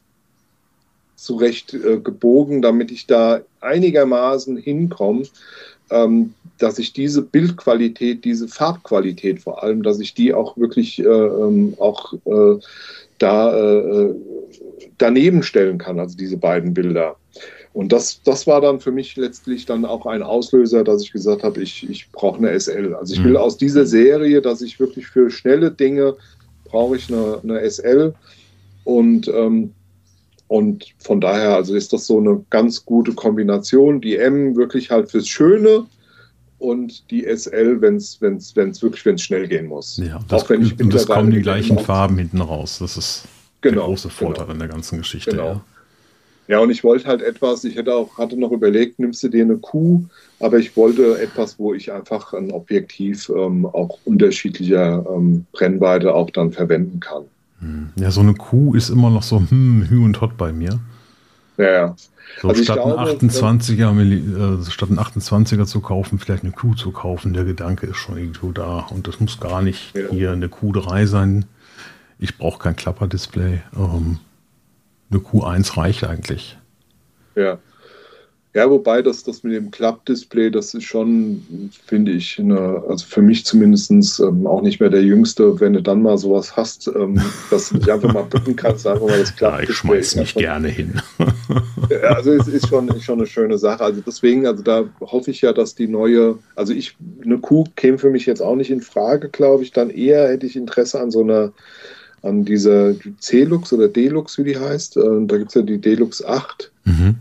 zurecht äh, gebogen, damit ich da einigermaßen hinkomme, ähm, dass ich diese Bildqualität, diese Farbqualität vor allem, dass ich die auch wirklich äh, ähm, auch äh, da äh, daneben stellen kann, also diese beiden Bilder. Und das, das war dann für mich letztlich dann auch ein Auslöser, dass ich gesagt habe, ich, ich brauche eine S L. Also ich will Mhm. aus dieser Serie, dass ich wirklich für schnelle Dinge brauche ich eine, eine S L und ähm, und von daher, also ist das so eine ganz gute Kombination. Die M wirklich halt fürs Schöne und die S L, wenn es wenn's, wenn's wirklich wenn's schnell gehen muss. Ja, das, Auch wenn ich und das kommen die mit der gleichen M auch- Farben hinten raus. Das ist Genau, der große Vorteil genau. an der ganzen Geschichte. Genau. Ja. Ja, und ich wollte halt etwas, ich hätte auch, hatte noch überlegt, nimmst du dir eine Kuh, aber ich wollte etwas, wo ich einfach ein Objektiv ähm, auch unterschiedlicher ähm, Brennweite auch dann verwenden kann. Ja, so eine Kuh ist immer noch so hm, Hü und Hot bei mir. Ja, ja. So Also ich statt, glaube, einen achtundzwanziger, Milli- äh, statt einen achtundzwanziger zu kaufen, vielleicht eine Kuh zu kaufen. Der Gedanke ist schon irgendwo da. Und das muss gar nicht Ja. hier eine Q drei sein. Ich brauche kein Klapperdisplay. Ähm, eine Q eins reicht eigentlich. Ja. Ja, wobei das, das mit dem Klappdisplay, das ist schon, finde ich, eine, also für mich zumindest ähm, auch nicht mehr der Jüngste, wenn du dann mal sowas hast, ähm, dass du nicht einfach mal bücken kannst, einfach mal das Ja, Klappdisplay. ich schmeiß mich einfach- gerne hin. Ja, also es ist schon, ist schon eine schöne Sache. Also deswegen, also da hoffe ich ja, dass die neue, also ich, eine Q käme für mich jetzt auch nicht in Frage, glaube ich. Dann eher hätte ich Interesse an so einer, an dieser C-Lux oder D-Lux, wie die heißt. Äh, da gibt es ja die D-Lux acht. Mhm.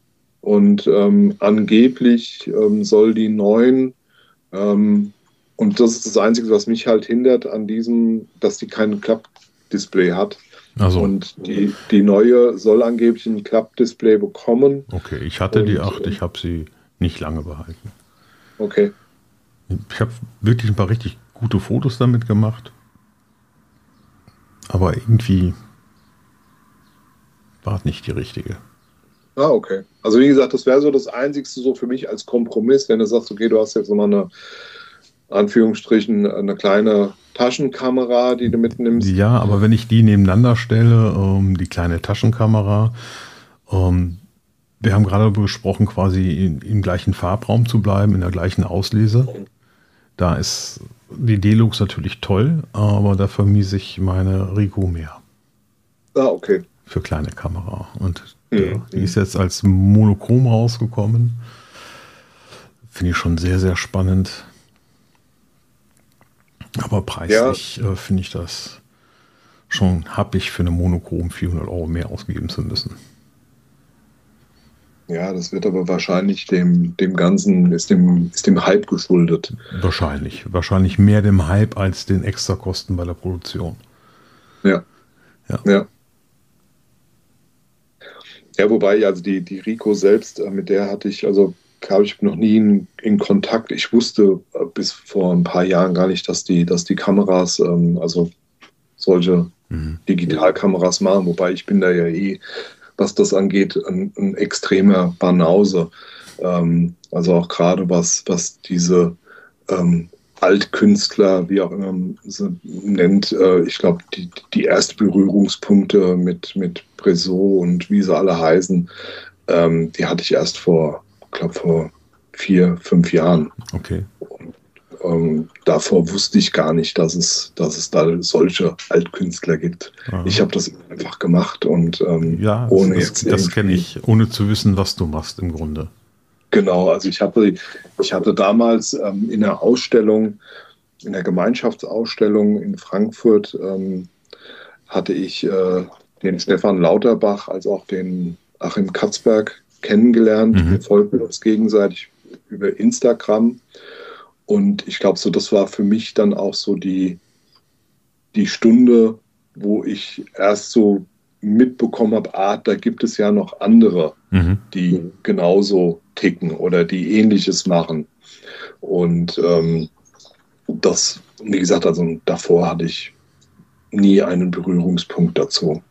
Und ähm, angeblich ähm, soll die neuen, ähm, und das ist das Einzige, was mich halt hindert an diesem, dass die kein Klappdisplay hat. Also, Und die, die neue soll angeblich ein Klappdisplay bekommen. okay, ich hatte die Und, acht, ich habe sie nicht lange behalten. Okay. Ich habe wirklich ein paar richtig gute Fotos damit gemacht. Aber irgendwie war es nicht die richtige. Ah, okay. Also wie gesagt, das wäre so das Einzigste so für mich als Kompromiss, wenn du sagst, okay, du hast jetzt nochmal eine, Anführungsstrichen, eine kleine Taschenkamera, die du mitnimmst. Ja, aber wenn ich die nebeneinander stelle, ähm, die kleine Taschenkamera, ähm, wir haben gerade besprochen, quasi in, im gleichen Farbraum zu bleiben, in der gleichen Auslese. Da ist die Delux natürlich toll, aber da vermiese ich meine Ricoh mehr. Ah, okay. Für kleine Kamera. Und mhm. die ist jetzt als monochrom rausgekommen. Finde ich schon sehr, sehr spannend. Aber preislich ja. äh, finde ich das schon happig, für eine Monochrom vierhundert Euro mehr ausgeben zu müssen. Ja, das wird aber wahrscheinlich dem, dem Ganzen, ist dem, ist dem Hype geschuldet. Wahrscheinlich. Wahrscheinlich mehr dem Hype als den Extrakosten bei der Produktion. Ja. Ja. Ja, ja wobei, also die, die Ricoh selbst, mit der hatte ich, also habe ich noch nie in, in Kontakt. Ich wusste bis vor ein paar Jahren gar nicht, dass die, dass die Kameras, ähm, also solche mhm. Digitalkameras machen, wobei ich bin da ja eh, was das angeht, ein, ein extremer Banause. Ähm, also auch gerade was, was diese ähm, Altkünstler, wie auch immer man sie nennt, äh, ich glaube, die, die ersten Berührungspunkte mit, mit Bressow und wie sie alle heißen, ähm, die hatte ich erst vor, ich glaube, vor vier, fünf Jahren. Okay. Und, ähm, davor wusste ich gar nicht, dass es, dass es da solche Altkünstler gibt. Aha. Ich habe das einfach gemacht und ähm, ja, ohne das, jetzt das kenne ich, ohne zu wissen, was du machst im Grunde. Genau, also ich hatte, ich hatte damals ähm, in der Ausstellung, in der Gemeinschaftsausstellung in Frankfurt, ähm, hatte ich äh, den Stefan Lauterbach als auch den Achim Katzberg kennengelernt. Mhm. Wir folgten uns gegenseitig über Instagram. Und ich glaube, so das war für mich dann auch so die, die Stunde, wo ich erst so mitbekommen habe, ah, da gibt es ja noch andere, mhm. die genauso ticken oder die Ähnliches machen. Und ähm, das, wie gesagt, also davor hatte ich nie einen Berührungspunkt dazu.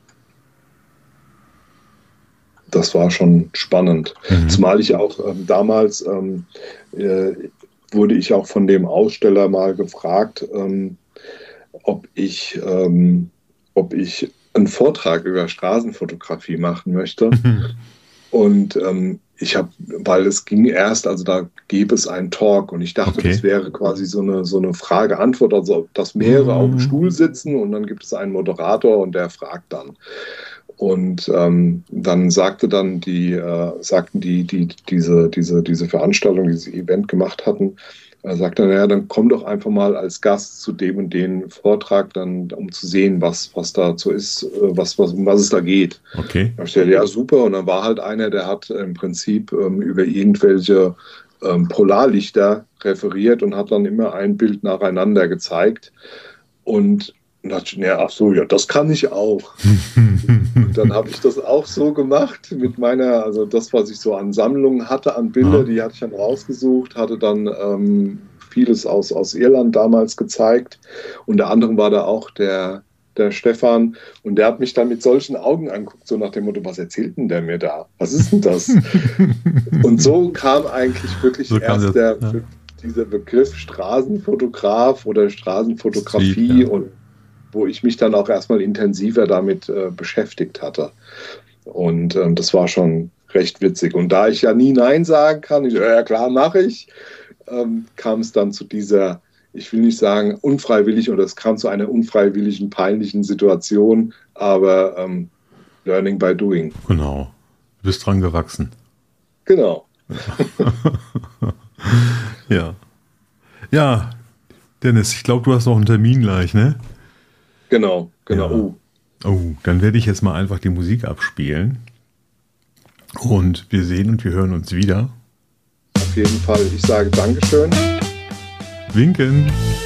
Das war schon spannend. Mhm. Zumal ich auch ähm, damals ähm, äh, wurde ich auch von dem Aussteller mal gefragt, ähm, ob ich, ähm, ob ich einen Vortrag über Straßenfotografie machen möchte. Mhm. Und ähm, ich habe, weil es ging erst, also da gäbe es einen Talk und ich dachte, okay. das wäre quasi so eine, so eine Frage-Antwort, also dass mehrere mhm. auf dem Stuhl sitzen und dann gibt es einen Moderator und der fragt dann. Und ähm, dann sagte dann die, äh, sagten die, die diese, diese, diese Veranstaltung, dieses Event gemacht hatten, äh, sagte, naja, dann komm doch einfach mal als Gast zu dem und den Vortrag, dann, um zu sehen, was, was dazu ist, äh, was, was, um was es da geht. Okay. Da dachte ich, ja, super. Und dann war halt einer, der hat im Prinzip ähm, über irgendwelche ähm, Polarlichter referiert und hat dann immer ein Bild nacheinander gezeigt. Und Und dachte ich, ja, ach so, ja, das kann ich auch. Und dann habe ich das auch so gemacht mit meiner, also das, was ich so an Sammlungen hatte, an Bilder, ja. die hatte ich dann rausgesucht, hatte dann ähm, vieles aus, aus Irland damals gezeigt. Unter anderem war da auch der, der Stefan und der hat mich dann mit solchen Augen angeguckt, so nach dem Motto, was erzählt denn der mir da? Was ist denn das? Und so kam eigentlich wirklich so erst das, der, ja. dieser Begriff Straßenfotograf oder Straßenfotografie Street, ja. und wo ich mich dann auch erstmal intensiver damit äh, beschäftigt hatte. Und ähm, das war schon recht witzig. Und da ich ja nie Nein sagen kann, ich, ja klar, mache ich, ähm, kam es dann zu dieser, ich will nicht sagen unfreiwillig, oder es kam zu einer unfreiwilligen, peinlichen Situation, aber ähm, Learning by Doing. Genau, du bist dran gewachsen. Genau. Ja. Ja, Dennis, ich glaube, du hast noch einen Termin gleich, ne? Genau, genau. Ja. Oh. oh, dann werde ich jetzt mal einfach die Musik abspielen. Und wir sehen und wir hören uns wieder. Auf jeden Fall. Ich sage Dankeschön. Winken.